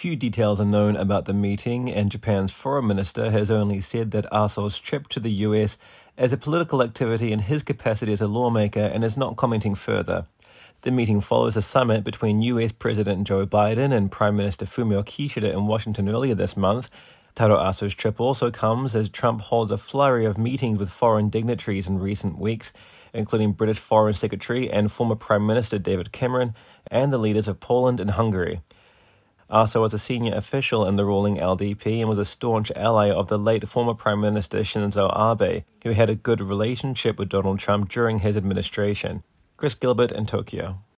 Few details are known about the meeting, and Japan's foreign minister has only said that Aso's trip to the US is a political activity in his capacity as a lawmaker and is not commenting further. The meeting follows a summit between US President Joe Biden and Prime Minister Fumio Kishida in Washington earlier this month. Taro Aso's trip also comes as Trump holds a flurry of meetings with foreign dignitaries in recent weeks, including British Foreign Secretary and former Prime Minister David Cameron and the leaders of Poland and Hungary. Aso was a senior official in the ruling LDP and was a staunch ally of the late former Prime Minister Shinzo Abe, who had a good relationship with Donald Trump during his administration. Chris Gilbert in Tokyo.